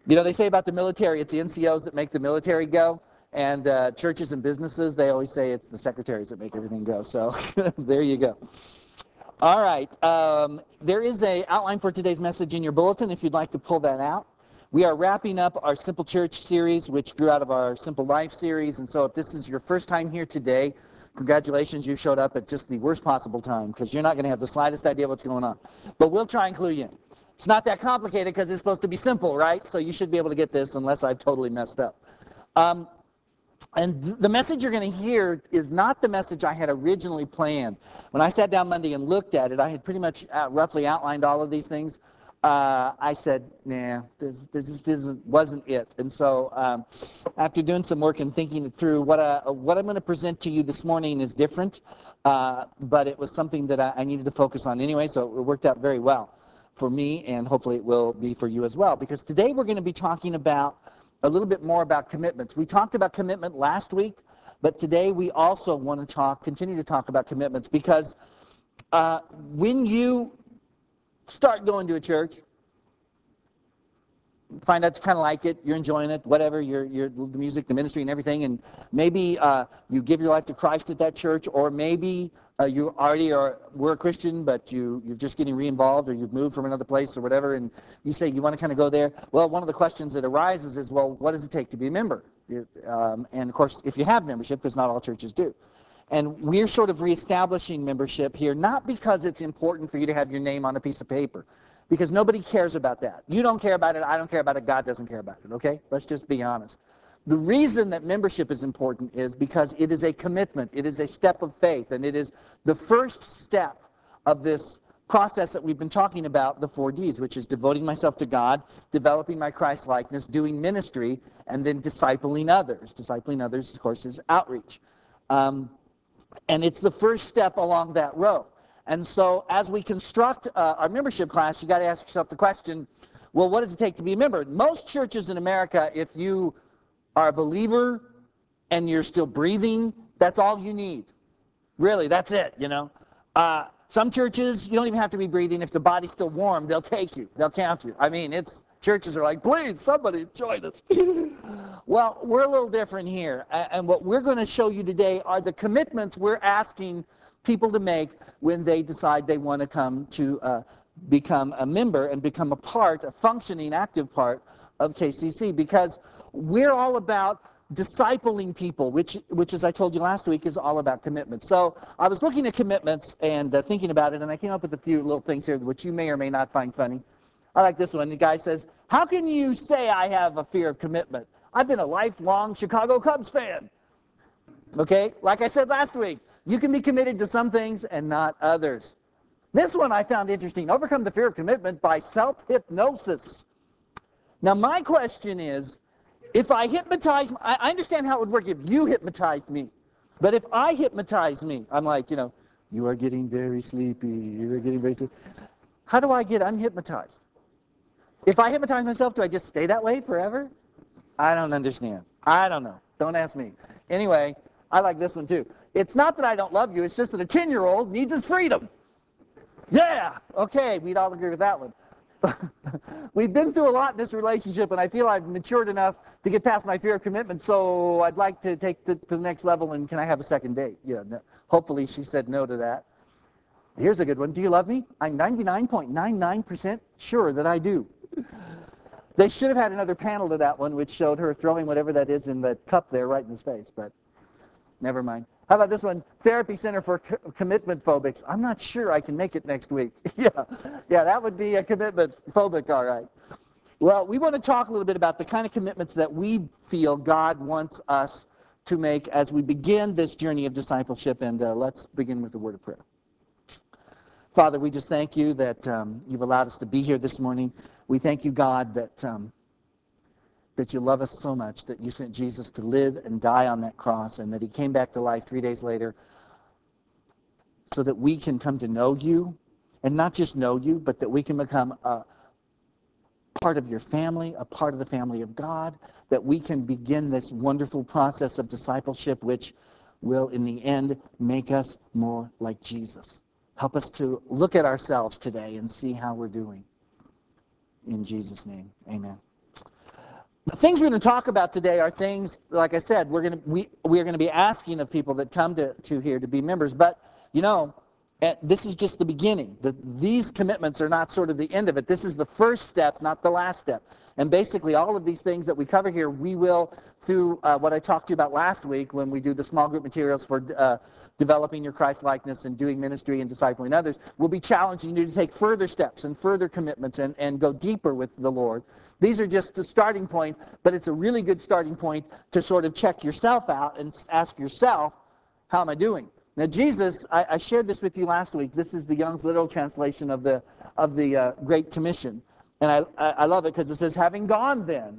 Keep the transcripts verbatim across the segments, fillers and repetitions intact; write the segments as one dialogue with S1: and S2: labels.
S1: You know, they say about the military, it's the N C Os that make the military go, and uh, churches and businesses, they always say it's the secretaries that make everything go. So there you go. All right. Um, there is an outline for today's message in your bulletin if you'd like to pull that out. We are wrapping up our Simple Church series, which grew out of our Simple Life series. And so if this is your first time here today, congratulations, you showed up at just the worst possible time, because you're not going to have the slightest idea what's going on. But we'll try and clue you in. It's not that complicated because it's supposed to be simple, right? So you should be able to get this unless I've totally messed up. Um, and the message you're going to hear is not the message I had originally planned. When I sat down Monday and looked at it, I had pretty much uh, roughly outlined all of these things. Uh, I said, nah, this, this, this isn't, wasn't it. And so um, after doing some work and thinking it through, what, I, what I'm going to present to you this morning is different, uh, but it was something that I, I needed to focus on anyway, so it worked out very well for me, and hopefully it will be for you as well. Because today we're going to be talking about a little bit more about commitments. We talked about commitment last week, but today we also want to talk, continue to talk about commitments, because uh, when you start going to a church, find out you kind of like it, you're enjoying it, whatever, you're, you're, the music, the ministry, and everything, and maybe uh, you give your life to Christ at that church, or maybe uh, you already are, were a Christian, but you, you're just getting re-involved, or you've moved from another place or whatever, and you say you want to kind of go there. Well, one of the questions that arises is, well, what does it take to be a member? Um, and of course, if you have membership, because not all churches do. And we're sort of reestablishing membership here, not because it's important for you to have your name on a piece of paper, because nobody cares about that. You don't care about it, I don't care about it, God doesn't care about it, okay? Let's just be honest. The reason that membership is important is because it is a commitment, it is a step of faith, and it is the first step of this process that we've been talking about, the four Ds, which is devoting myself to God, developing my Christ-likeness, doing ministry, and then discipling others. Discipling others, of course, is outreach. Um, and it's the first step along that road. And so as we construct uh, our membership class, you got to ask yourself the question, well, what does it take to be a member? Most churches in America, if you are a believer and you're still breathing, that's all you need. Really, that's it, you know. Uh, some churches, you don't even have to be breathing. If the body's still warm, they'll take you. They'll count you. I mean, it's churches are like, please, somebody join us. Well, we're a little different here. And what we're going to show you today are the commitments we're asking people to make when they decide they want to come to uh, become a member and become a part, a functioning, active part of K C C. Because we're all about discipling people, which, which, as I told you last week, is all about commitment. So I was looking at commitments and uh, thinking about it, and I came up with a few little things here which you may or may not find funny. I like this one. The guy says, how can you say I have a fear of commitment? I've been a lifelong Chicago Cubs fan. Okay? Like I said last week, you can be committed to some things and not others. This one I found interesting. Overcome the fear of commitment by self-hypnosis. Now, my question is, if I hypnotize, I understand how it would work if you hypnotized me. But if I hypnotize me, I'm like, you know, you are getting very sleepy, you are getting very sleepy. How do I get unhypnotized? If I hypnotize myself, do I just stay that way forever? I don't understand. I don't know. Don't ask me. Anyway, I like this one too. It's not that I don't love you, it's just that a ten-year-old needs his freedom. Yeah, okay, we'd all agree with that one. We've been through a lot in this relationship, and I feel I've matured enough to get past my fear of commitment, so I'd like to take it to the next level, and can I have a second date? Yeah, no. Hopefully she said no to that. Here's a good one. Do you love me? I'm ninety-nine point nine nine percent sure that I do. They should have had another panel to that one, which showed her throwing whatever that is in the cup there right in his face, but never mind. How about this one? Therapy Center for Co- Commitment Phobics. I'm not sure I can make it next week. yeah, yeah, that would be a commitment phobic, all right. Well, we want to talk a little bit about the kind of commitments that we feel God wants us to make as we begin this journey of discipleship, and uh, let's begin with a word of prayer. Father, we just thank you that um, you've allowed us to be here this morning. We thank you, God, that um, that you love us so much that you sent Jesus to live and die on that cross, and that he came back to life three days later so that we can come to know you, and not just know you, but that we can become a part of your family, a part of the family of God, that we can begin this wonderful process of discipleship, which will, in the end, make us more like Jesus. Help us to look at ourselves today and see how we're doing. In Jesus' name, amen. The things we're going to talk about today are things, like I said, we're going to we we're going to be asking of people that come to, to here to be members. But you know, eh, this is just the beginning. The, these commitments are not sort of the end of it. This is the first step, not the last step. And basically, all of these things that we cover here, we will, through uh, what I talked to you about last week when we do the small group materials for uh, developing your Christ likeness and doing ministry and discipling others, we'll be challenging you to take further steps and further commitments and, and go deeper with the Lord. These are just the starting point, but it's a really good starting point to sort of check yourself out and ask yourself, how am I doing? Now, Jesus, I, I shared this with you last week. This is the Young's literal translation of the of the uh, Great Commission, and I I, I love it because it says, "Having gone then,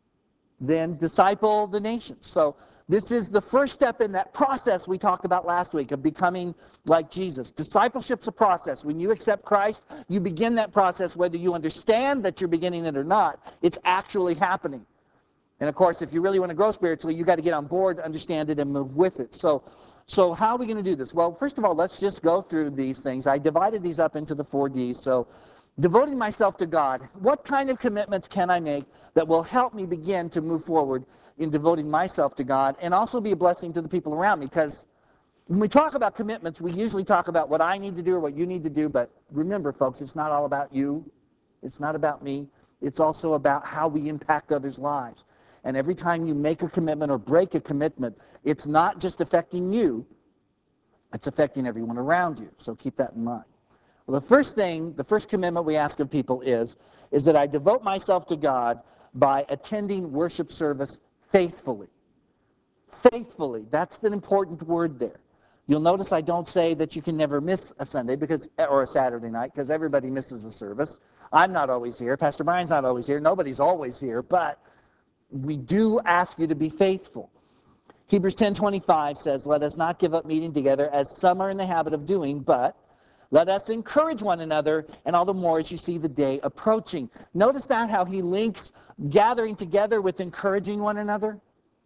S1: then disciple the nations." So this is the first step in that process we talked about last week of becoming like Jesus. Discipleship's a process. When you accept Christ, you begin that process whether you understand that you're beginning it or not. It's actually happening. And of course, if you really want to grow spiritually, you got to get on board, understand it, and move with it. So, so how are we going to do this? Well, first of all, let's just go through these things. I divided these up into the four Ds. So, devoting myself to God. What kind of commitments can I make that will help me begin to move forward in devoting myself to God and also be a blessing to the people around me? Because when we talk about commitments, we usually talk about what I need to do or what you need to do. But remember, folks, it's not all about you. It's not about me. It's also about how we impact others' lives. And every time you make a commitment or break a commitment, it's not just affecting you, it's affecting everyone around you. So keep that in mind. Well, the first thing, the first commitment we ask of people is, is that I devote myself to God by attending worship service faithfully. Faithfully, that's the important word there. You'll notice I don't say that you can never miss a Sunday because or a Saturday night, because everybody misses a service. I'm not always here. Pastor Brian's not always here. Nobody's always here, but we do ask you to be faithful. Hebrews ten twenty-five says, "Let us not give up meeting together as some are in the habit of doing, but let us encourage one another, and all the more as you see the day approaching." Notice that how he links gathering together with encouraging one another?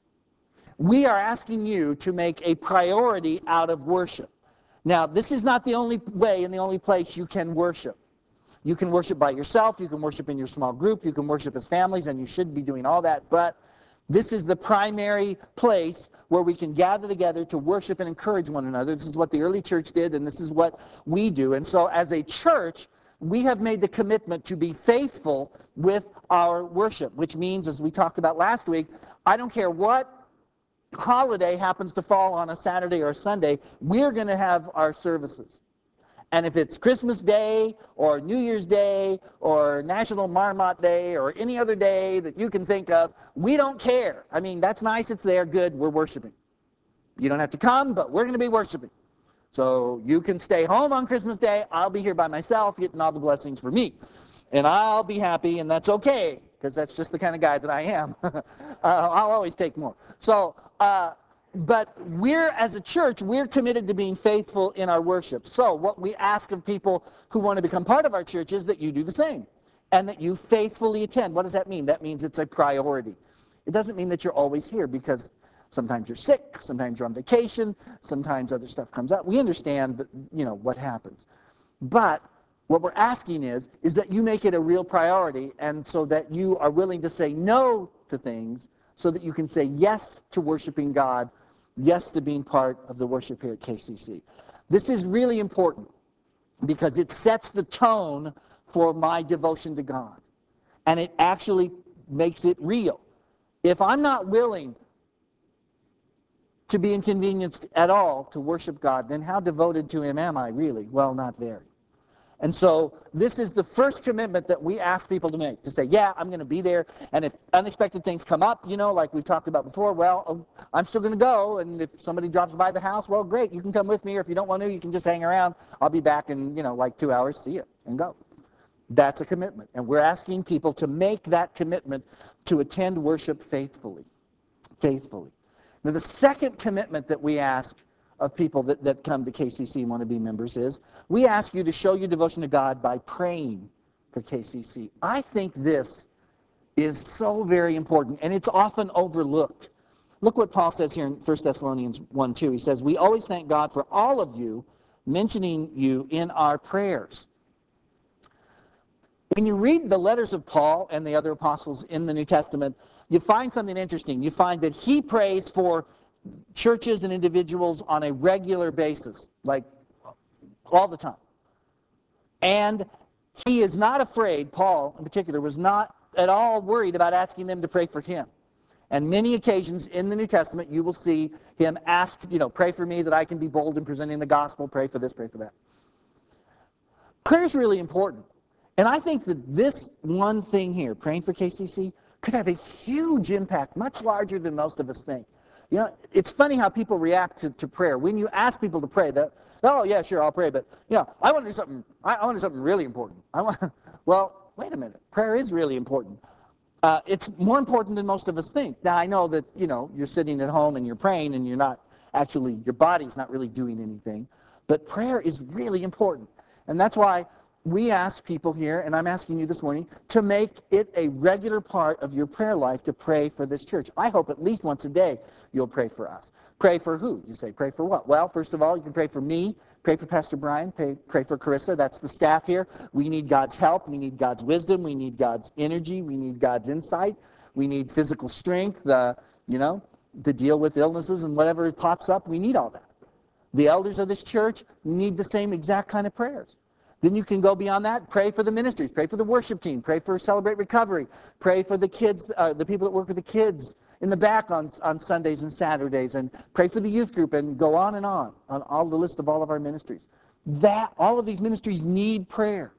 S1: We are asking you to make a priority out of worship. Now, this is not the only way and the only place you can worship. You can worship by yourself, you can worship in your small group, you can worship as families, and you should be doing all that, but this is the primary place where we can gather together to worship and encourage one another. This is what the early church did, and this is what we do. And so as a church, we have made the commitment to be faithful with our worship, which means, as we talked about last week, I don't care what holiday happens to fall on a Saturday or a Sunday, we're going to have our services. And if it's Christmas Day or New Year's Day or National Marmot Day or any other day that you can think of, we don't care. I mean, that's nice, it's there, good, we're worshiping. You don't have to come, but we're going to be worshiping. So you can stay home on Christmas Day, I'll be here by myself getting all the blessings for me. And I'll be happy, and that's okay, because that's just the kind of guy that I am. uh, I'll always take more. So, uh, but we're, as a church, we're committed to being faithful in our worship. So what we ask of people who want to become part of our church is that you do the same, and that you faithfully attend. What does that mean? That means it's a priority. It doesn't mean that you're always here, because sometimes you're sick, sometimes you're on vacation, sometimes other stuff comes up. We understand that, you know, what happens. But what we're asking is, is that you make it a real priority, and so that you are willing to say no to things so that you can say yes to worshiping God, yes to being part of the worship here at K C C. This is really important because it sets the tone for my devotion to God, and it actually makes it real. If I'm not willing to be inconvenienced at all to worship God, then how devoted to Him am I really? Well, not very. And so this is the first commitment that we ask people to make, to say, yeah, I'm going to be there, and if unexpected things come up, you know, like we've talked about before, well, I'm still going to go, and if somebody drops by the house, well, great, you can come with me, or if you don't want to, you can just hang around. I'll be back in, you know, like two hours, see you, and go. That's a commitment, and we're asking people to make that commitment to attend worship faithfully, faithfully. Now, the second commitment that we ask of people that, that come to K C C and want to be members is, we ask you to show your devotion to God by praying for K C C. I think this is so very important, and it's often overlooked. Look what Paul says here in First Thessalonians one two. He says, "We always thank God for all of you, mentioning you in our prayers." When you read the letters of Paul and the other apostles in the New Testament, you find something interesting. You find that he prays for churches and individuals on a regular basis, like all the time. And he is not afraid, Paul in particular, was not at all worried about asking them to pray for him. And many occasions in the New Testament, you will see him ask, you know, pray for me that I can be bold in presenting the gospel, pray for this, pray for that. Prayer is really important. And I think that this one thing here, praying for K C C, could have a huge impact, much larger than most of us think. You know, it's funny how people react to, to prayer. When you ask people to pray, that, oh, yeah, sure, I'll pray, but, you know, I want to do something, I, I want to do something really important. I want, well, wait a minute, prayer is really important. Uh, it's more important than most of us think. Now, I know that, you know, you're sitting at home and you're praying and you're not actually, your body's not really doing anything, but prayer is really important. And that's why we ask people here, and I'm asking you this morning, to make it a regular part of your prayer life to pray for this church. I hope at least once a day you'll pray for us. Pray for who? You say, pray for what? Well, first of all, you can pray for me, pray for Pastor Brian, pray, pray for Carissa. That's the staff here. We need God's help. We need God's wisdom. We need God's energy. We need God's insight. We need physical strength, uh, you know, to deal with illnesses and whatever pops up. We need all that. The elders of this church need the same exact kind of prayers. Then you can go beyond that, pray for the ministries, pray for the worship team, pray for Celebrate Recovery, pray for the kids, uh, the people that work with the kids in the back on, on Sundays and Saturdays, and pray for the youth group, and go on and on, on all the list of all of our ministries. That, all of these ministries need prayer.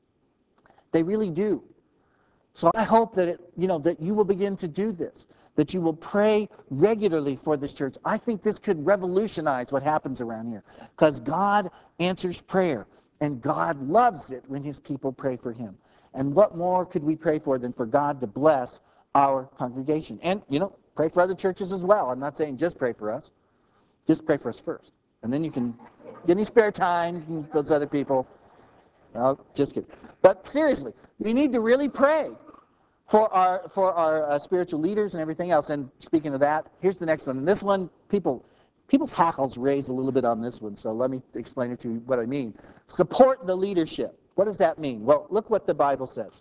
S1: They really do. So I hope that, it, you know, that you will begin to do this, that you will pray regularly for this church. I think this could revolutionize what happens around here, because God answers prayer. And God loves it when his people pray for him. And what more could we pray for than for God to bless our congregation? And, you know, pray for other churches as well. I'm not saying just pray for us. Just pray for us first. And then you can get any spare time, you can go to other people. No, just kidding. But seriously, we need to really pray for our, for our uh, spiritual leaders and everything else. And speaking of that, here's the next one. And this one, people... People's hackles raise a little bit on this one, so let me explain it to you what I mean. Support the leadership. What does that mean? Well, look what the Bible says.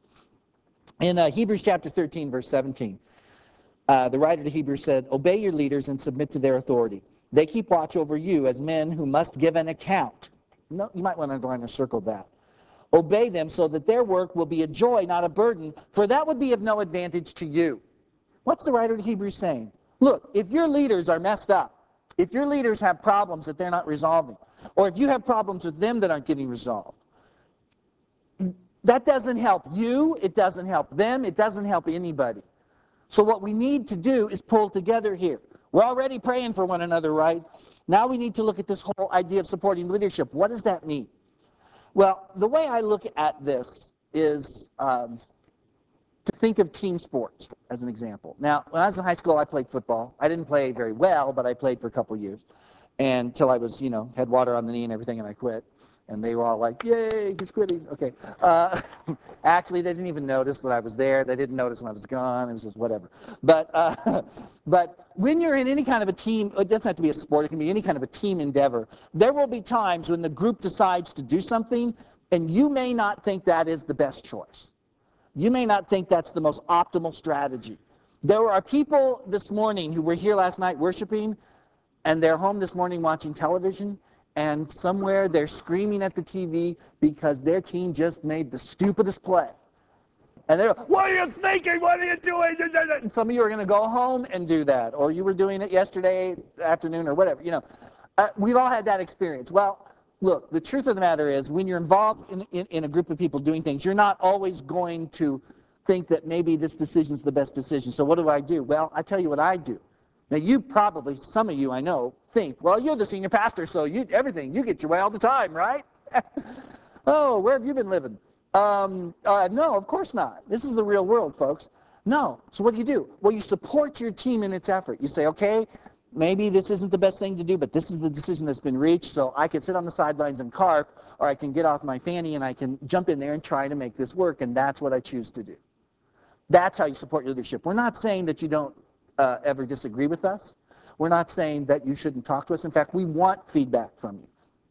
S1: In uh, Hebrews chapter thirteen, verse seventeen, uh, the writer to Hebrews said, obey your leaders and submit to their authority. They keep watch over you as men who must give an account. No, you might want to underline or circle that. Obey them so that their work will be a joy, not a burden, for that would be of no advantage to you. What's the writer to Hebrews saying? Look, if your leaders are messed up, if your leaders have problems that they're not resolving, or if you have problems with them that aren't getting resolved, that doesn't help you, it doesn't help them, it doesn't help anybody. So what we need to do is pull together here. We're already praying for one another, right? Now we need to look at this whole idea of supporting leadership. What does that mean? Well, the way I look at this is um, to think of team sports as an example. Now, when I was in high school, I played football. I didn't play very well, but I played for a couple years. And until I was, you know, had water on the knee and everything, and I quit. And they were all like, yay, he's quitting. Okay. Uh, actually, they didn't even notice that I was there. They didn't notice when I was gone. It was just whatever. But, uh, but when you're in any kind of a team, it doesn't have to be a sport. It can be any kind of a team endeavor. There will be times when the group decides to do something, and you may not think that is the best choice. You may not think that's the most optimal strategy. There are people this morning who were here last night worshiping, and they're home this morning watching television, and somewhere they're screaming at the T V because their team just made the stupidest play. And they're like, what are you thinking? What are you doing? And some of you are going to go home and do that, or you were doing it yesterday afternoon or whatever. You know, uh, we've all had that experience. Well, look, the truth of the matter is, when you're involved in, in, in a group of people doing things, you're not always going to think that maybe this decision is the best decision. So what do I do? Well, I tell you what I do. Now, you probably, some of you I know, think, well, you're the senior pastor, so you everything, you get your way all the time, right? Oh, where have you been living? Um, uh, no, of course not. This is the real world, folks. No. So what do you do? Well, you support your team in its effort. You say, okay, maybe this isn't the best thing to do, but this is the decision that's been reached, so I can sit on the sidelines and carp, or I can get off my fanny and I can jump in there and try to make this work, and that's what I choose to do. That's how you support your leadership. We're not saying that you don't uh, ever disagree with us. We're not saying that you shouldn't talk to us. In fact, we want feedback from you.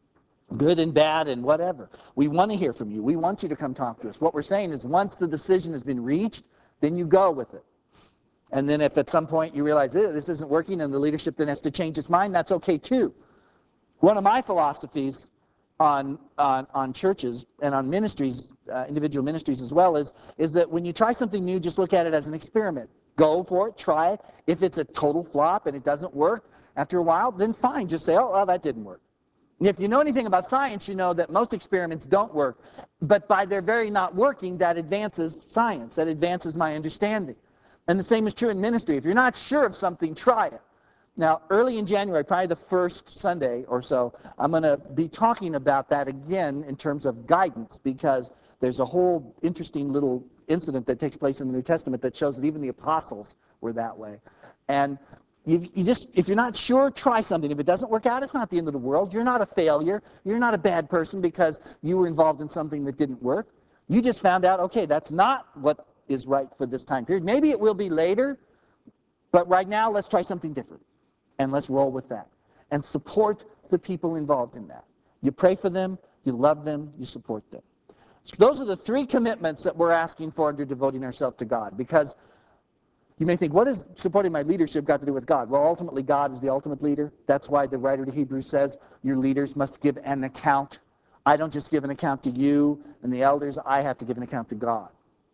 S1: good and bad and whatever. We want to hear from you. We want you to come talk to us. What we're saying is once the decision has been reached, then you go with it. And then if at some point you realize eh, this isn't working and the leadership then has to change its mind, that's okay too. One of my philosophies on, on, on churches and on ministries, uh, individual ministries as well, is, is that when you try something new, just look at it as an experiment. Go for it, try it. If it's a total flop and it doesn't work after a while, then fine. Just say, oh, well, that didn't work. And if you know anything about science, you know that most experiments don't work. But by their very not working, that advances science. That advances my understanding. And the same is true in ministry. If you're not sure of something, try it. Now, early in January, probably the first Sunday or so, I'm going to be talking about that again in terms of guidance, because there's a whole interesting little incident that takes place in the New Testament that shows that even the apostles were that way. And you, you just, if you're not sure, try something. If it doesn't work out, it's not the end of the world. You're not a failure. You're not a bad person because you were involved in something that didn't work. You just found out, okay, that's not what is right for this time period. Maybe it will be later, but right now, let's try something different. And let's roll with that. And support the people involved in that. You pray for them, you love them, you support them. So those are the three commitments that we're asking for under devoting ourselves to God. Because you may think, what has supporting my leadership got to do with God? Well, ultimately, God is the ultimate leader. That's why the writer to Hebrews says, your leaders must give an account. I don't just give an account to you and the elders, I have to give an account to God.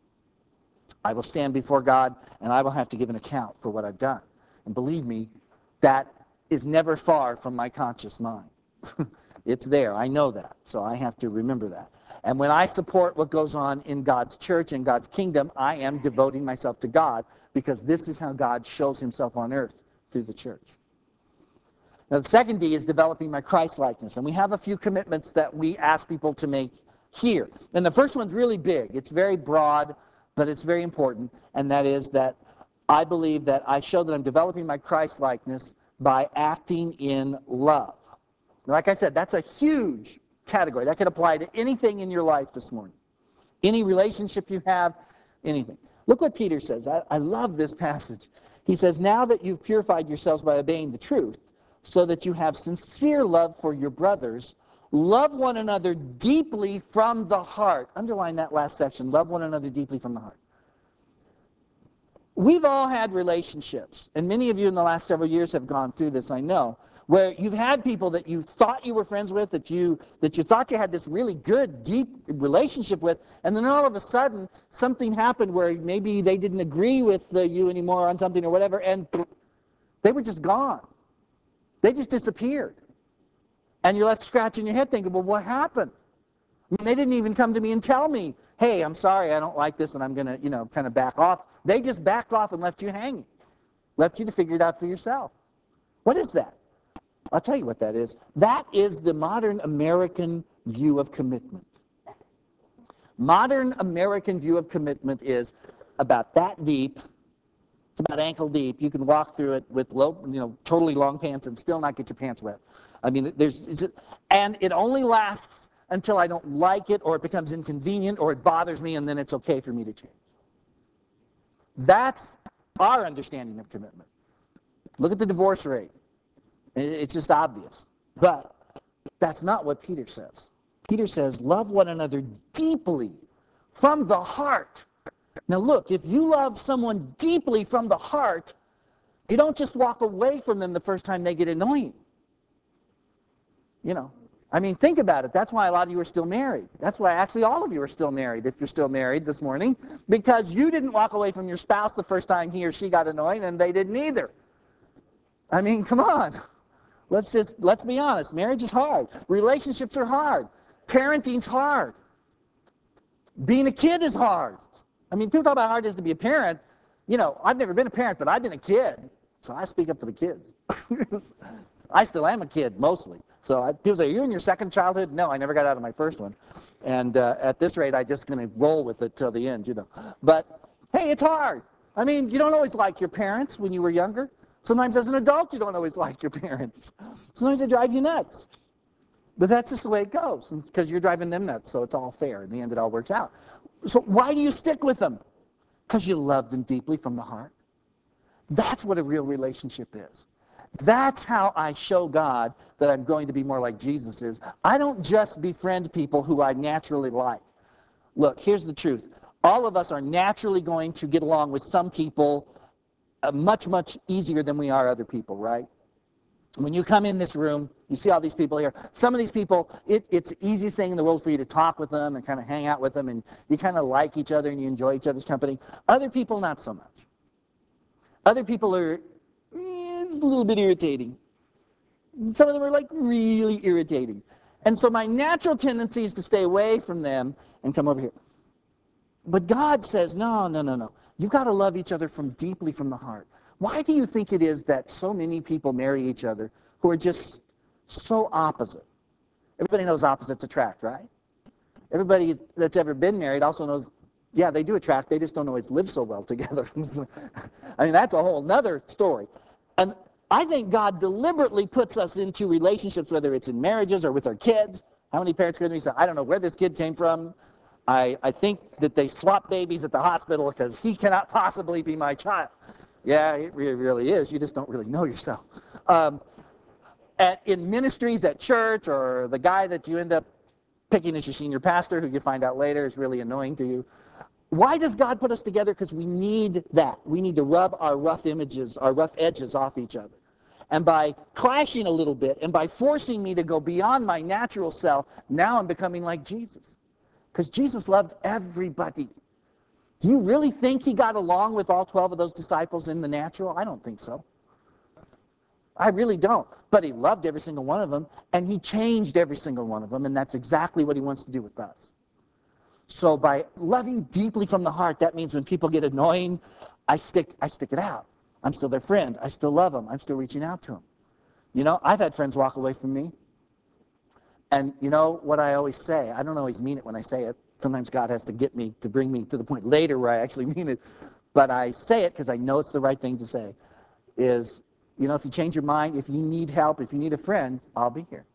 S1: I will stand before God, and I will have to give an account for what I've done. And believe me, that is never far from my conscious mind. It's there. I know that. So I have to remember that. And when I support what goes on in God's church and God's kingdom, I am devoting myself to God, because this is how God shows himself on earth through the church. Now, the second D is developing my Christ-likeness. And we have a few commitments that we ask people to make here. And the first one's really big. It's very broad, but it's very important. And that is that I believe that I show that I'm developing my Christ-likeness by acting in love. Like I said, that's a huge category. That could apply to anything in your life this morning. Any relationship you have, anything. Look what Peter says. I, I love this passage. He says, now that you've purified yourselves by obeying the truth, so that you have sincere love for your brothers, love one another deeply from the heart. Underline that last section. Love one another deeply from the heart. We've all had relationships, and many of you in the last several years have gone through this, I know, where you've had people that you thought you were friends with, that you that you thought you had this really good, deep relationship with, and then all of a sudden, something happened where maybe they didn't agree with uh, you anymore on something or whatever, and pff, they were just gone. They just disappeared. And you're left scratching your head thinking, well, what happened? I mean, they didn't even come to me and tell me, hey, I'm sorry, I don't like this, and I'm going to, you know, kind of back off. They just backed off and left you hanging, left you to figure it out for yourself. What is that? I'll tell you what that is. That is the modern American view of commitment. Modern American view of commitment is about that deep. It's about ankle deep. You can walk through it with low, you know, totally long pants and still not get your pants wet. I mean, there's, it's, and it only lasts until I don't like it, or it becomes inconvenient, or it bothers me, and then it's okay for me to change. That's our understanding of commitment. Look at the divorce rate. It's just obvious. But that's not what Peter says. Peter says, love one another deeply from the heart. Now look, if you love someone deeply from the heart, you don't just walk away from them the first time they get annoying. You know, I mean, think about it. That's why a lot of you are still married. That's why actually all of you are still married, if you're still married this morning, because you didn't walk away from your spouse the first time he or she got annoying, and they didn't either. I mean, come on. Let's just, let's be honest. Marriage is hard. Relationships are hard. Parenting's hard. Being a kid is hard. I mean, people talk about how hard it is to be a parent. You know, I've never been a parent, but I've been a kid, so I speak up for the kids. I still am a kid, mostly. So I, people say, are you in your second childhood? No, I never got out of my first one. And uh, at this rate, I'm just going to roll with it till the end, you know. But, hey, it's hard. I mean, you don't always like your parents when you were younger. Sometimes as an adult, you don't always like your parents. Sometimes they drive you nuts. But that's just the way it goes, because you're driving them nuts, so it's all fair. In the end, it all works out. So why do you stick with them? Because you love them deeply from the heart. That's what a real relationship is. That's how I show God that I'm going to be more like Jesus is. I don't just befriend people who I naturally like. Look, here's the truth. All of us are naturally going to get along with some people uh, much, much easier than we are other people, right? When you come in this room, you see all these people here. Some of these people, it, it's the easiest thing in the world for you to talk with them and kind of hang out with them, and you kind of like each other and you enjoy each other's company. Other people, not so much. Other people are, eh, it's a little bit irritating. Some of them are like really irritating. And so my natural tendency is to stay away from them and come over here. But God says, no, no, no, no. You've got to love each other from deeply from the heart. Why do you think it is that so many people marry each other who are just so opposite? Everybody knows opposites attract, right? Everybody that's ever been married also knows, yeah, they do attract. They just don't always live so well together. I mean, that's a whole nother story. And I think God deliberately puts us into relationships, whether it's in marriages or with our kids. How many parents go to me and say, I don't know where this kid came from. I, I think that they swap babies at the hospital because he cannot possibly be my child. Yeah, it really, really is. You just don't really know yourself. Um, at, in ministries at church, or the guy that you end up picking as your senior pastor, who you find out later is really annoying to you. Why does God put us together? Because we need that. We need to rub our rough images, our rough edges off each other. And by clashing a little bit, and by forcing me to go beyond my natural self, now I'm becoming like Jesus. Because Jesus loved everybody. Do you really think he got along with all twelve of those disciples in the natural? I don't think so. I really don't. But he loved every single one of them, and he changed every single one of them, and that's exactly what he wants to do with us. So by loving deeply from the heart, that means when people get annoying, I stick, I stick it out. I'm still their friend. I still love them. I'm still reaching out to them. You know, I've had friends walk away from me. And you know what I always say? I don't always mean it when I say it. Sometimes God has to get me to bring me to the point later where I actually mean it. But I say it because I know it's the right thing to say. Is, you know, if you change your mind, if you need help, if you need a friend, I'll be here.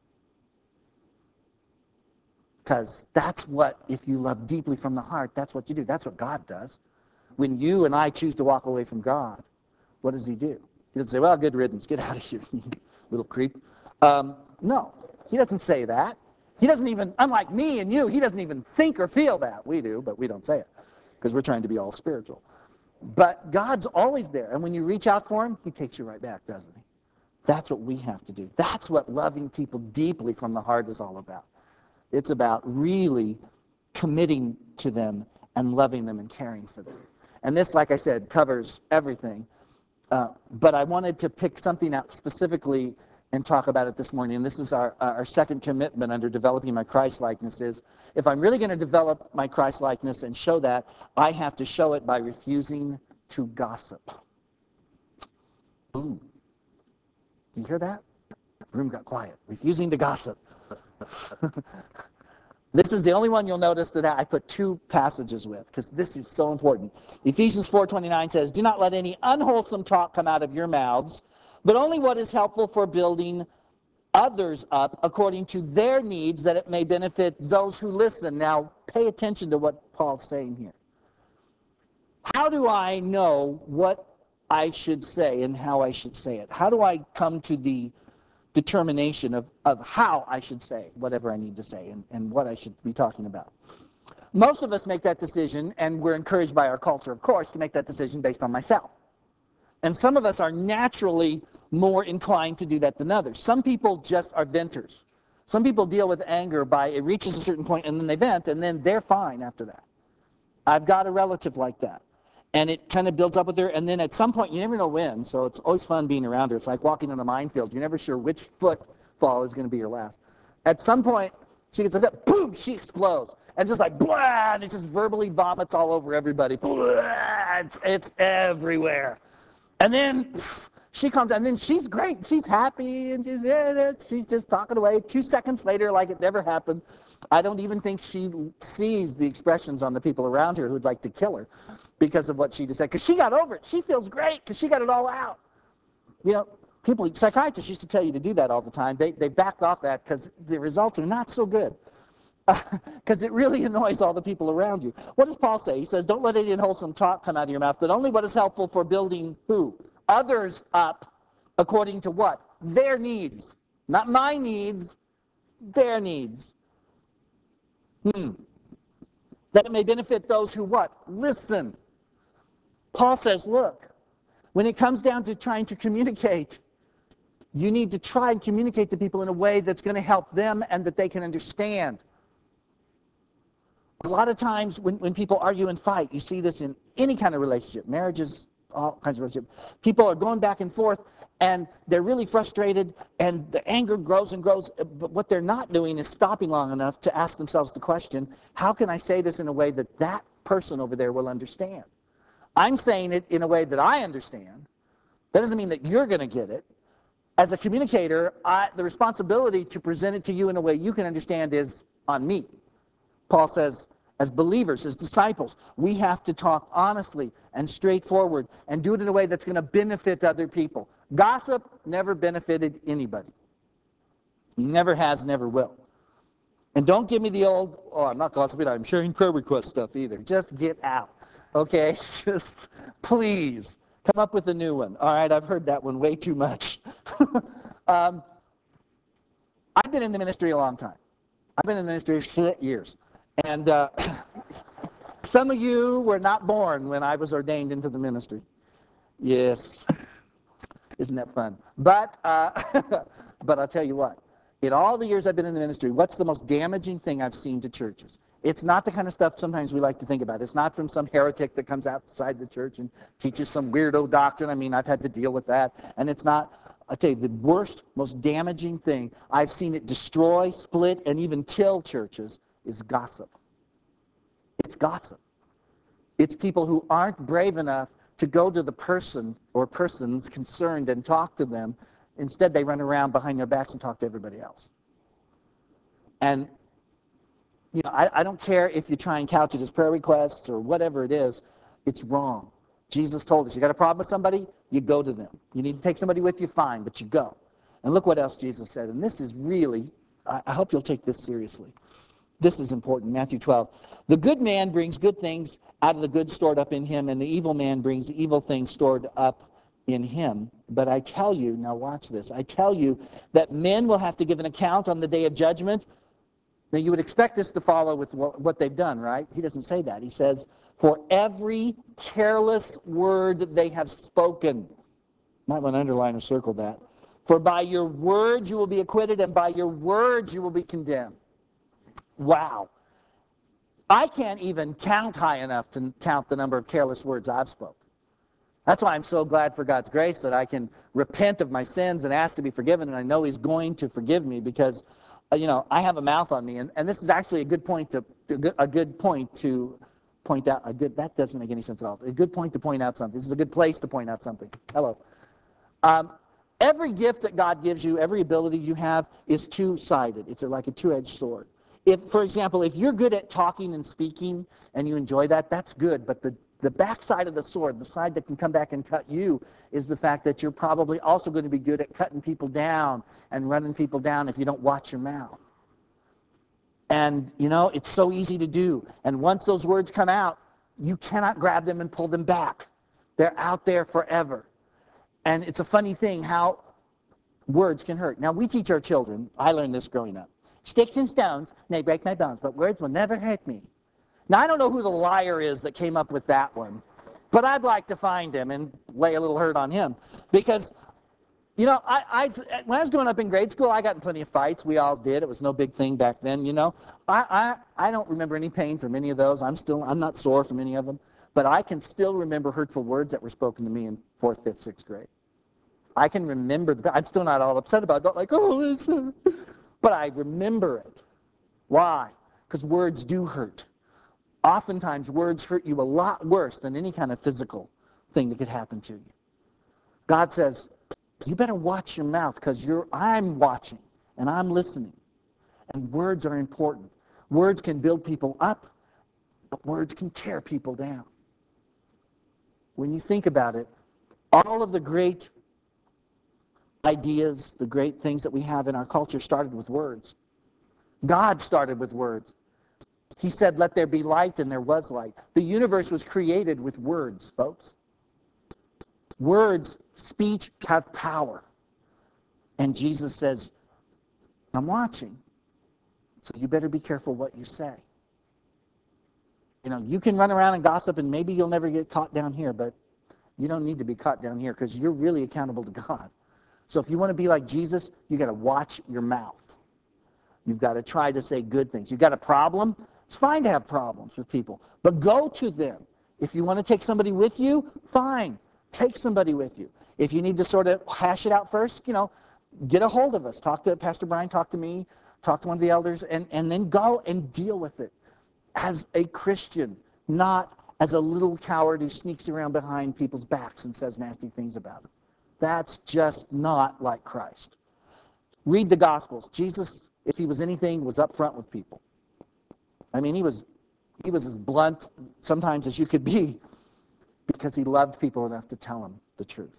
S1: Because that's what, if you love deeply from the heart, that's what you do. That's what God does. When you and I choose to walk away from God, what does he do? He doesn't say, well, good riddance, get out of here, little creep. Um, no, he doesn't say that. He doesn't even, unlike me and you, he doesn't even think or feel that. We do, but we don't say it because we're trying to be all spiritual. But God's always there, and when you reach out for him, he takes you right back, doesn't he? That's what we have to do. That's what loving people deeply from the heart is all about. It's about really committing to them and loving them and caring for them. And this, like I said, covers everything. Uh, but I wanted to pick something out specifically and talk about it this morning. And this is our, our second commitment under developing my Christ-likeness is, if I'm really going to develop my Christ-likeness and show that, I have to show it by refusing to gossip. Ooh. Do you hear that? The room got quiet. Refusing to gossip. This is the only one you'll notice that I put two passages with, because this is so important. Ephesians four twenty-nine says, do not let any unwholesome talk come out of your mouths, but only what is helpful for building others up according to their needs, that it may benefit those who listen. Now, pay attention to what Paul's saying here. How do I know what I should say and how I should say it? How do I come to the determination of, of how I should say whatever I need to say and, and what I should be talking about? Most of us make that decision, and we're encouraged by our culture, of course, to make that decision based on myself. And some of us are naturally more inclined to do that than others. Some people just are venters. Some people deal with anger by it reaches a certain point and then they vent, and then they're fine after that. I've got a relative like that. And it kind of builds up with her, and then at some point, you never know when, so it's always fun being around her. It's like walking in a minefield. You're never sure which footfall is going to be your last. At some point, she gets like that, boom, she explodes. And just like, blah, and it just verbally vomits all over everybody. Blah, it's, it's everywhere. And then pff, she comes, and then she's great. She's happy, and she's, yeah, she's just talking away. Two seconds later, like it never happened. I don't even think she sees the expressions on the people around her who'd like to kill her because of what she just said. Because she got over it. She feels great because she got it all out. You know, people, psychiatrists used to tell you to do that all the time. They, they backed off that because the results are not so good. Because uh, it really annoys all the people around you. What does Paul say? He says, don't let any unwholesome talk come out of your mouth, but only what is helpful for building who? Others up according to what? Their needs. Not my needs, their needs. Hmm. That it may benefit those who what? Listen. Paul says, look, when it comes down to trying to communicate, you need to try and communicate to people in a way that's going to help them and that they can understand. A lot of times when, when people argue and fight, you see this in any kind of relationship, marriages, all kinds of relationships. People are going back and forth, and they're really frustrated, and the anger grows and grows. But what they're not doing is stopping long enough to ask themselves the question, how can I say this in a way that that person over there will understand? I'm saying it in a way that I understand. That doesn't mean that you're going to get it. As a communicator, I, the responsibility to present it to you in a way you can understand is on me. Paul says, as believers, as disciples, we have to talk honestly and straightforward and do it in a way that's going to benefit other people. Gossip never benefited anybody. Never has, never will. And don't give me the old, oh, I'm not gossiping, I'm sharing prayer request stuff either. Just get out, okay? Just, please, come up with a new one. All right, I've heard that one way too much. um, I've been in the ministry a long time. I've been in the ministry for years. And uh, some of you were not born when I was ordained into the ministry. Yes. Isn't that fun? But, uh, but I'll tell you what. In all the years I've been in the ministry, what's the most damaging thing I've seen to churches? It's not the kind of stuff sometimes we like to think about. It's not from some heretic that comes outside the church and teaches some weirdo doctrine. I mean, I've had to deal with that. And it's not, I'll tell you, the worst, most damaging thing, I've seen it destroy, split, and even kill churches, is gossip. It's gossip. It's people who aren't brave enough to go to the person or persons concerned and talk to them. Instead, they run around behind their backs and talk to everybody else. And, you know, I, I don't care if you try and couch it as prayer requests or whatever it is, it's wrong. Jesus told us, you got a problem with somebody, you go to them. You need to take somebody with you, fine, but you go. And look what else Jesus said, and this is really, I, I hope you'll take this seriously. This is important, Matthew twelve. The good man brings good things out of the good stored up in him, and the evil man brings evil things stored up in him. But I tell you, now watch this, I tell you that men will have to give an account on the day of judgment. Now you would expect this to follow with what they've done, right? He doesn't say that. He says, for every careless word they have spoken. Might want to underline or circle that. For by your words you will be acquitted, and by your words you will be condemned. Wow. I can't even count high enough to count the number of careless words I've spoken. That's why I'm so glad for God's grace that I can repent of my sins and ask to be forgiven, and I know He's going to forgive me because, uh, you know, I have a mouth on me, and, and this is actually a good point to a good point to point out. A good that doesn't make any sense at all. A good point to point out something. This is a good place to point out something. Hello. Um, every gift that God gives you, every ability you have, is two-sided. It's like a two-edged sword. If, for example, if you're good at talking and speaking and you enjoy that, that's good. But the, the backside of the sword, the side that can come back and cut you, is the fact that you're probably also going to be good at cutting people down and running people down if you don't watch your mouth. And, you know, it's so easy to do. And once those words come out, you cannot grab them and pull them back. They're out there forever. And it's a funny thing how words can hurt. Now, we teach our children, I learned this growing up, sticks and stones may break my bones, but words will never hurt me. Now, I don't know who the liar is that came up with that one, but I'd like to find him and lay a little hurt on him. Because, you know, I, I, when I was growing up in grade school, I got in plenty of fights. We all did. It was no big thing back then, you know. I, I, I don't remember any pain from any of those. I'm still, I'm not sore from any of them. But I can still remember hurtful words that were spoken to me in fourth, fifth, sixth grade. I can remember, the, I'm still not all upset about it, not like, oh, it's, uh, but I remember it. Why? Because words do hurt. Oftentimes, words hurt you a lot worse than any kind of physical thing that could happen to you. God says, you better watch your mouth because you're, I'm watching and I'm listening. And words are important. Words can build people up, but words can tear people down. When you think about it, all of the great ideas, the great things that we have in our culture started with words. God started with words. He said, let there be light, and there was light. The universe was created with words, folks. Words, speech have power. And Jesus says, I'm watching, so you better be careful what you say. You know, you can run around and gossip, and maybe you'll never get caught down here, but you don't need to be caught down here because you're really accountable to God. So if you want to be like Jesus, you got to watch your mouth. You've got to try to say good things. You've got a problem? It's fine to have problems with people, but go to them. If you want to take somebody with you, fine. Take somebody with you. If you need to sort of hash it out first, you know, get a hold of us. Talk to Pastor Brian, talk to me, talk to one of the elders, and, and then go and deal with it as a Christian, not as a little coward who sneaks around behind people's backs and says nasty things about them. That's just not like Christ. Read the Gospels. Jesus, if he was anything, was up front with people. I mean, he was he was as blunt sometimes as you could be because he loved people enough to tell them the truth.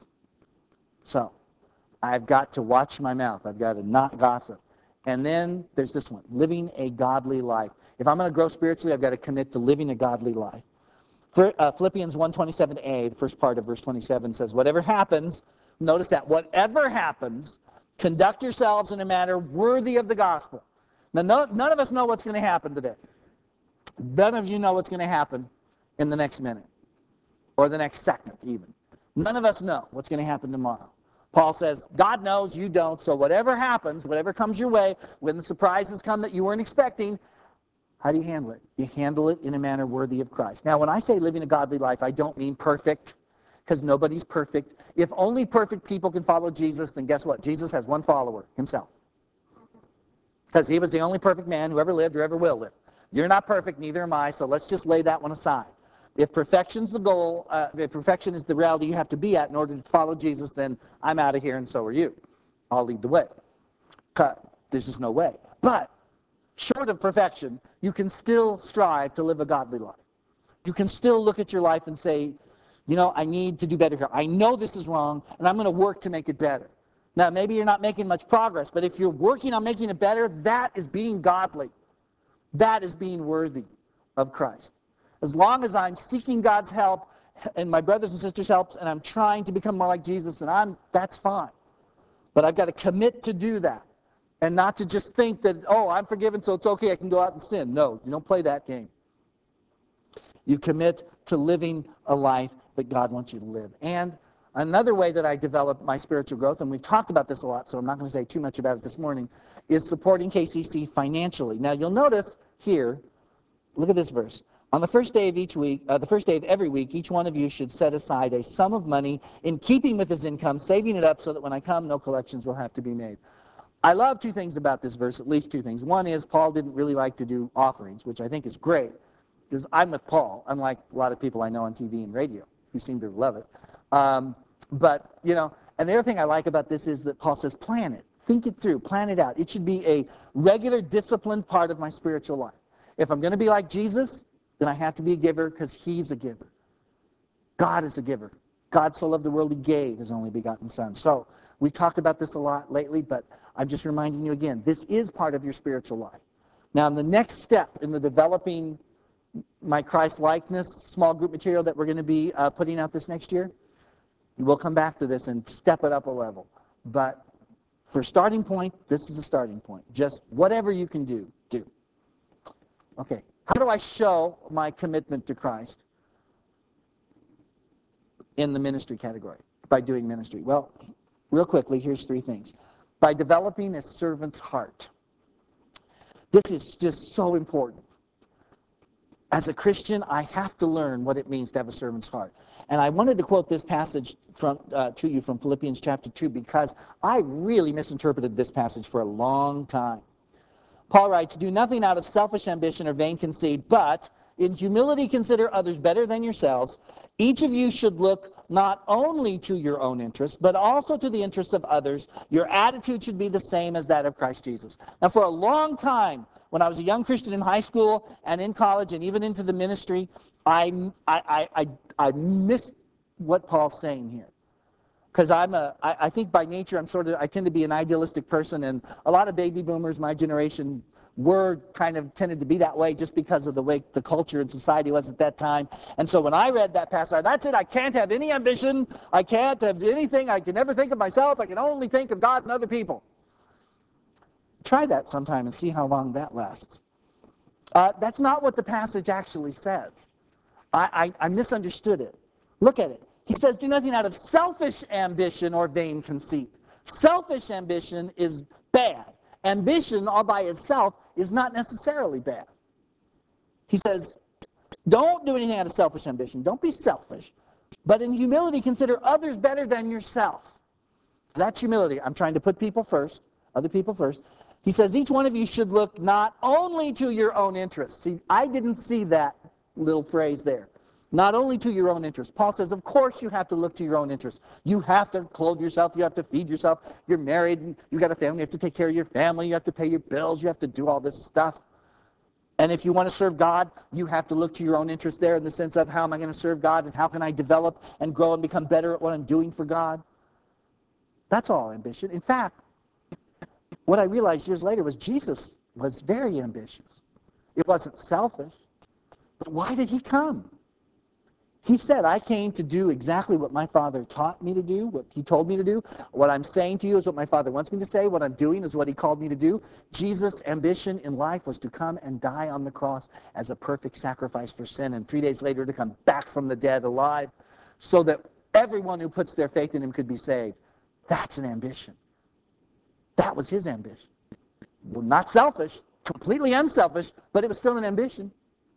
S1: So, I've got to watch my mouth. I've got to not gossip. And then there's this one, living a godly life. If I'm going to grow spiritually, I've got to commit to living a godly life. For, uh, Philippians one twenty-seven a, the first part of verse twenty-seven says, whatever happens, notice that, whatever happens, conduct yourselves in a manner worthy of the gospel. Now, no, none of us know what's going to happen today. None of you know what's going to happen in the next minute or the next second even. None of us know what's going to happen tomorrow. Paul says, God knows, you don't, so whatever happens, whatever comes your way, when the surprises come that you weren't expecting, how do you handle it? You handle it in a manner worthy of Christ. Now, when I say living a godly life, I don't mean perfect, because nobody's perfect. If only perfect people can follow Jesus, then guess what? Jesus has one follower, himself. Because he was the only perfect man who ever lived or ever will live. You're not perfect, neither am I, so let's just lay that one aside. If perfection's the goal, uh, if perfection is the reality you have to be at in order to follow Jesus, then I'm out of here and so are you. I'll lead the way. Cut. There's just no way. But short of perfection, you can still strive to live a godly life. You can still look at your life and say, you know, I need to do better here. I know this is wrong, and I'm going to work to make it better. Now, maybe you're not making much progress, but if you're working on making it better, that is being godly. That is being worthy of Christ. As long as I'm seeking God's help and my brothers and sisters' help, and I'm trying to become more like Jesus, and I'm that's fine. But I've got to commit to do that. And not to just think that, oh, I'm forgiven, so it's okay, I can go out and sin. No, you don't play that game. You commit to living a life that God wants you to live. And another way that I develop my spiritual growth, and we've talked about this a lot, so I'm not going to say too much about it this morning, is supporting K C C financially. Now, you'll notice here, look at this verse. On the first day of each week, uh, the first day of every week, each one of you should set aside a sum of money in keeping with his income, saving it up so that when I come, no collections will have to be made. I love two things about this verse, at least two things. One is Paul didn't really like to do offerings, which I think is great, because I'm with Paul, unlike a lot of people I know on T V and radio who seem to love it. Um, but, you know, and the other thing I like about this is that Paul says, plan it. Think it through. Plan it out. It should be a regular, disciplined part of my spiritual life. If I'm going to be like Jesus, then I have to be a giver because he's a giver. God is a giver. God so loved the world he gave his only begotten son. So we've talked about this a lot lately, but I'm just reminding you again, this is part of your spiritual life. Now, the next step in the developing my Christ-likeness small group material that we're going to be uh, putting out this next year, we'll come back to this and step it up a level. But for starting point, this is a starting point. Just whatever you can do, do. Okay, how do I show my commitment to Christ in the ministry category by doing ministry? Well, real quickly, here's three things. By developing a servant's heart. This is just so important. As a Christian, I have to learn what it means to have a servant's heart. And I wanted to quote this passage from, uh, to you from Philippians chapter two because I really misinterpreted this passage for a long time. Paul writes, do nothing out of selfish ambition or vain conceit, but in humility consider others better than yourselves. Each of you should look not only to your own interests, but also to the interests of others. Your attitude should be the same as that of Christ Jesus. Now, for a long time, when I was a young Christian in high school and in college and even into the ministry, I, I, I, I missed what Paul's saying here. Because I'm a, I, I think by nature I'm sort of, I tend to be an idealistic person, and a lot of baby boomers, my generation, we're kind of tended to be that way just because of the way the culture and society was at that time. And so when I read that passage, that's it, I can't have any ambition, I can't have anything, I can never think of myself, I can only think of God and other people. Try that sometime and see how long that lasts. Uh, that's not what the passage actually says. I, I, I misunderstood it. Look at it. He says, do nothing out of selfish ambition or vain conceit. Selfish ambition is bad. Ambition all by itself is not necessarily bad. He says, don't do anything out of selfish ambition. Don't be selfish. But in humility, consider others better than yourself. That's humility. I'm trying to put people first, other people first. He says, each one of you should look not only to your own interests. See, I didn't see that little phrase there. Not only to your own interests. Paul says, of course you have to look to your own interests. You have to clothe yourself. You have to feed yourself. You're married. You've got a family. You have to take care of your family. You have to pay your bills. You have to do all this stuff. And if you want to serve God, you have to look to your own interests there in the sense of how am I going to serve God and how can I develop and grow and become better at what I'm doing for God. That's all ambition. In fact, what I realized years later was Jesus was very ambitious. It wasn't selfish. But why did he come? He said, I came to do exactly what my Father taught me to do, what he told me to do. What I'm saying to you is what my Father wants me to say. What I'm doing is what he called me to do. Jesus' ambition in life was to come and die on the cross as a perfect sacrifice for sin, and three days later to come back from the dead alive so that everyone who puts their faith in him could be saved. That's an ambition. That was his ambition. Well, not selfish, completely unselfish, but it was still an ambition.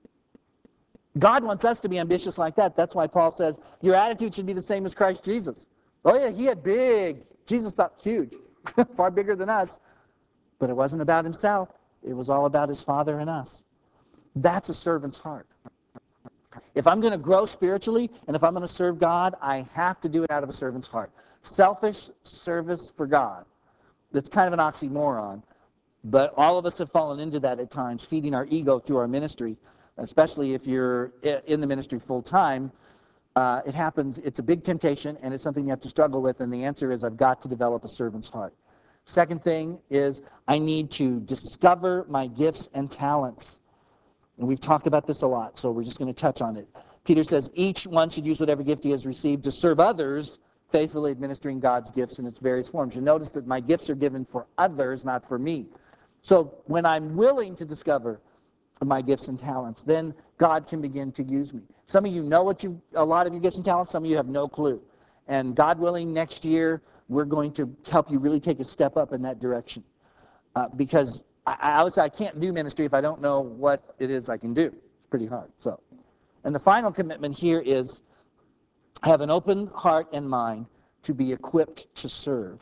S1: God wants us to be ambitious like that. That's why Paul says, your attitude should be the same as Christ Jesus. Oh yeah, he had big, Jesus thought huge, far bigger than us. But it wasn't about himself. It was all about his Father and us. That's a servant's heart. If I'm going to grow spiritually, and if I'm going to serve God, I have to do it out of a servant's heart. Selfish service for God. That's kind of an oxymoron. But all of us have fallen into that at times, feeding our ego through our ministry. Especially if you're in the ministry full time, uh, it happens, it's a big temptation, and it's something you have to struggle with, and the answer is I've got to develop a servant's heart. Second thing is I need to discover my gifts and talents. And we've talked about this a lot, so we're just going to touch on it. Peter says each one should use whatever gift he has received to serve others, faithfully administering God's gifts in its various forms. You notice that my gifts are given for others, not for me. So when I'm willing to discover my gifts and talents, then God can begin to use me. Some of you know what you, a lot of your gifts and talents, some of you have no clue. And God willing, next year, we're going to help you really take a step up in that direction. Uh, because I, I would say I can't do ministry if I don't know what it is I can do. It's pretty hard. So, and the final commitment here is have an open heart and mind to be equipped to serve.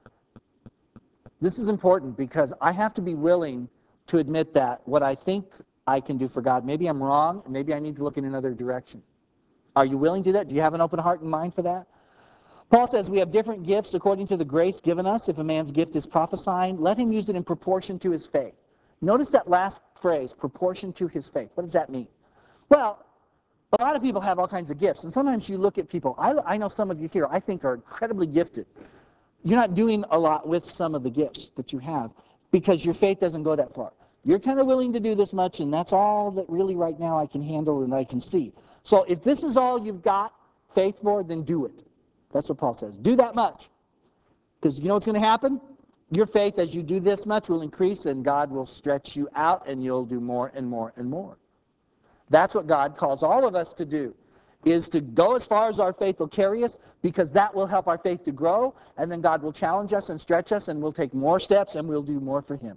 S1: This is important because I have to be willing to admit that what I think I can do for God, maybe I'm wrong, and maybe I need to look in another direction. Are you willing to do that? Do you have an open heart and mind for that? Paul says we have different gifts according to the grace given us. If a man's gift is prophesying, let him use it in proportion to his faith. Notice that last phrase, proportion to his faith. What does that mean? Well, a lot of people have all kinds of gifts, and sometimes you look at people, I, I know some of you here I think are incredibly gifted. You're not doing a lot with some of the gifts that you have because your faith doesn't go that far. You're kind of willing to do this much, and that's all that really right now I can handle and I can see. So if this is all you've got faith for, then do it. That's what Paul says. Do that much. Because you know what's going to happen? Your faith, as you do this much, will increase, and God will stretch you out, and you'll do more and more and more. That's what God calls all of us to do, is to go as far as our faith will carry us, because that will help our faith to grow, and then God will challenge us and stretch us, and we'll take more steps, and we'll do more for him.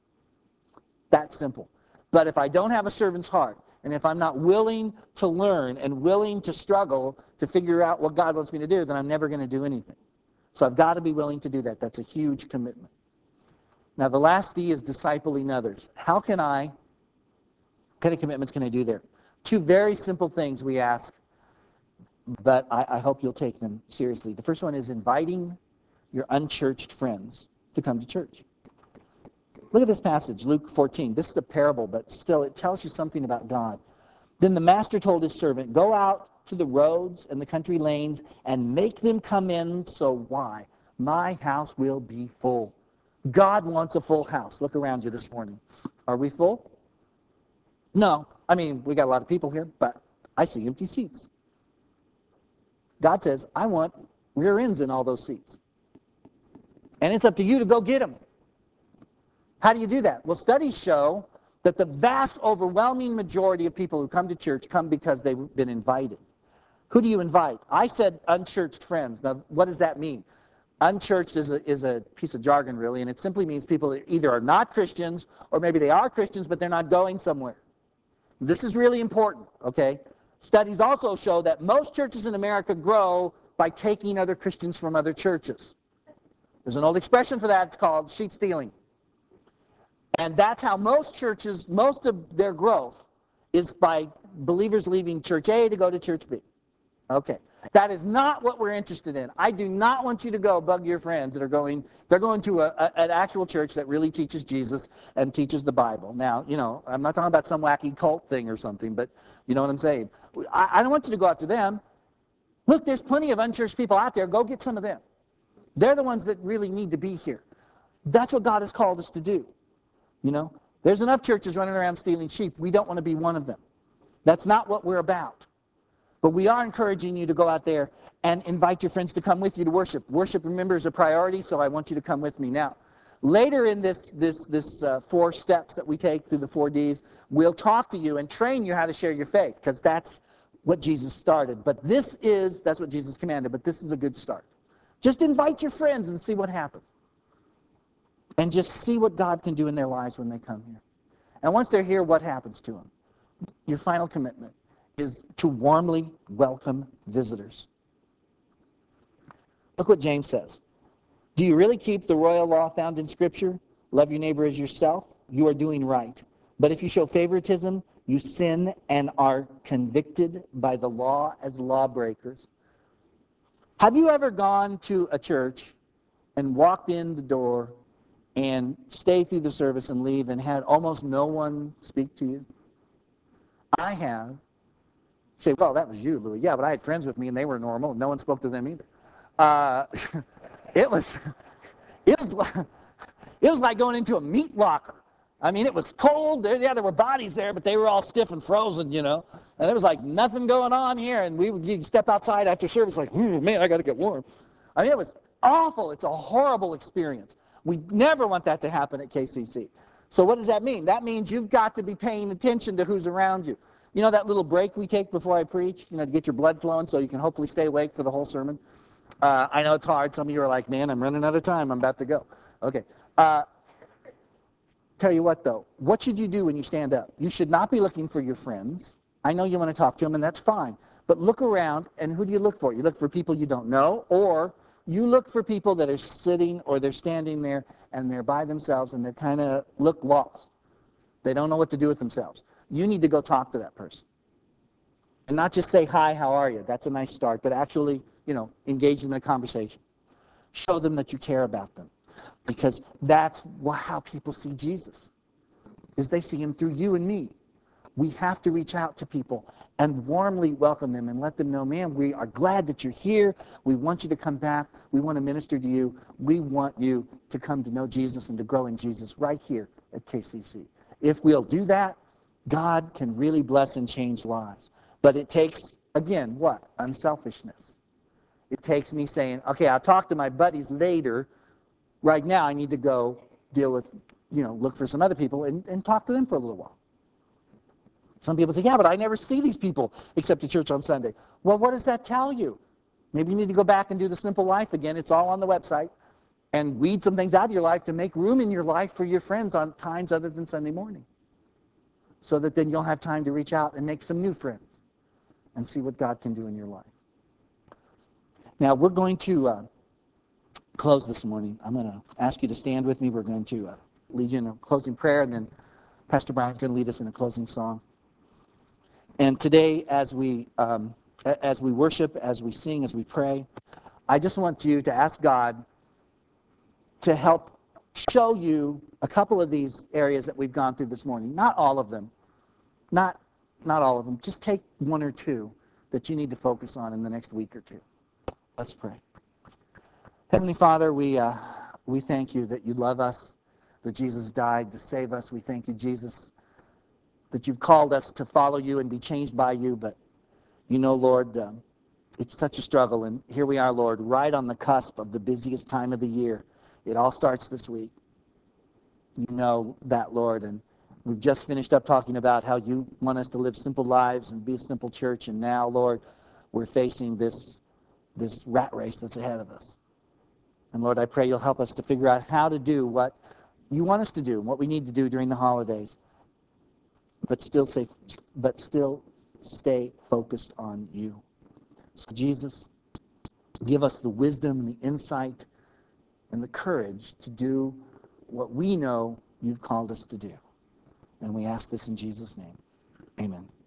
S1: That's simple. But if I don't have a servant's heart, and if I'm not willing to learn and willing to struggle to figure out what God wants me to do, then I'm never going to do anything. So I've got to be willing to do that. That's a huge commitment. Now the last D is discipling others. How can I, what kind of commitments can I do there? Two very simple things we ask, but I, I hope you'll take them seriously. The first one is inviting your unchurched friends to come to church. Look at this passage, Luke fourteen. This is a parable, but still it tells you something about God. Then the master told his servant, go out to the roads and the country lanes and make them come in, so why? My house will be full. God wants a full house. Look around you this morning. Are we full? No. I mean, we got a lot of people here, but I see empty seats. God says, I want rear ends in all those seats. And it's up to you to go get them. How do you do that? Well, studies show that the vast, overwhelming majority of people who come to church come because they've been invited. Who do you invite? I said unchurched friends. Now, what does that mean? Unchurched is a, is a piece of jargon, really, and it simply means people that either are not Christians or maybe they are Christians, but they're not going somewhere. This is really important, okay? Studies also show that most churches in America grow by taking other Christians from other churches. There's an old expression for that. It's called sheep stealing. And that's how most churches, most of their growth is by believers leaving church A to go to church B. Okay. That is not what we're interested in. I do not want you to go bug your friends that are going, they're going to a, a, an actual church that really teaches Jesus and teaches the Bible. Now, you know, I'm not talking about some wacky cult thing or something, but you know what I'm saying. I, I don't want you to go after them. Look, there's plenty of unchurched people out there. Go get some of them. They're the ones that really need to be here. That's what God has called us to do. You know, there's enough churches running around stealing sheep. We don't want to be one of them. That's not what we're about. But we are encouraging you to go out there and invite your friends to come with you to worship. Worship, remember, is a priority, so I want you to come with me. Now, later in this, this, this uh, four steps that we take through the four Ds, we'll talk to you and train you how to share your faith, because that's what Jesus started. But this is, that's what Jesus commanded, but this is a good start. Just invite your friends and see what happens. And just see what God can do in their lives when they come here. And once they're here, what happens to them? Your final commitment is to warmly welcome visitors. Look what James says. Do you really keep the royal law found in Scripture? Love your neighbor as yourself. You are doing right. But if you show favoritism, you sin and are convicted by the law as lawbreakers. Have you ever gone to a church and walked in the door and stay through the service and leave and had almost no one speak to you? I have. You say, well, that was you, Louis. Yeah, but I had friends with me and they were normal and no one spoke to them either. Uh, it was, it was, like, it was like going into a meat locker. I mean, it was cold. There, yeah, there were bodies there, but they were all stiff and frozen, you know. And there was like nothing going on here. And we would you'd step outside after service like, hmm, man, I got to get warm. I mean, it was awful. It's a horrible experience. We never want that to happen at K C C. So what does that mean? That means you've got to be paying attention to who's around you. You know that little break we take before I preach, you know, to get your blood flowing so you can hopefully stay awake for the whole sermon? Uh, I know it's hard. Some of you are like, man, I'm running out of time. I'm about to go. Okay. Uh, tell you what, though. What should you do when you stand up? You should not be looking for your friends. I know you want to talk to them, and that's fine. But look around, and who do you look for? You look for people you don't know, or you look for people that are sitting or they're standing there, and they're by themselves, and they kind of look lost. They don't know what to do with themselves. You need to go talk to that person. And not just say, hi, how are you? That's a nice start, but actually, you know, engage them in a conversation. Show them that you care about them. Because that's how people see Jesus, is they see him through you and me. We have to reach out to people and warmly welcome them and let them know, man, we are glad that you're here. We want you to come back. We want to minister to you. We want you to come to know Jesus and to grow in Jesus right here at K C C. If we'll do that, God can really bless and change lives. But it takes, again, what? Unselfishness. It takes me saying, okay, I'll talk to my buddies later. Right now, I need to go deal with, you know, look for some other people and, and talk to them for a little while. Some people say, yeah, but I never see these people except at church on Sunday. Well, what does that tell you? Maybe you need to go back and do the Simple Life again. It's all on the website. And weed some things out of your life to make room in your life for your friends on times other than Sunday morning. So that then you'll have time to reach out and make some new friends and see what God can do in your life. Now, we're going to uh, close this morning. I'm going to ask you to stand with me. We're going to uh, lead you in a closing prayer, and then Pastor Brian's going to lead us in a closing song. And today, as we um, as we worship, as we sing, as we pray, I just want you to ask God to help show you a couple of these areas that we've gone through this morning. Not all of them. Not, not all of them. Just take one or two that you need to focus on in the next week or two. Let's pray. Heavenly Father, we, uh, we thank you that you love us, that Jesus died to save us. We thank you, Jesus, that you've called us to follow you and be changed by you. But you know, Lord, um, it's such a struggle. And here we are, Lord, right on the cusp of the busiest time of the year. It all starts this week. You know that, Lord. And we've just finished up talking about how you want us to live simple lives and be a simple church. And now, Lord, we're facing this, this rat race that's ahead of us. And Lord, I pray you'll help us to figure out how to do what you want us to do, what we need to do during the holidays, but still say, but still stay focused on you. So Jesus, give us the wisdom and the insight and the courage to do what we know you've called us to do. And we ask this in Jesus' name. Amen.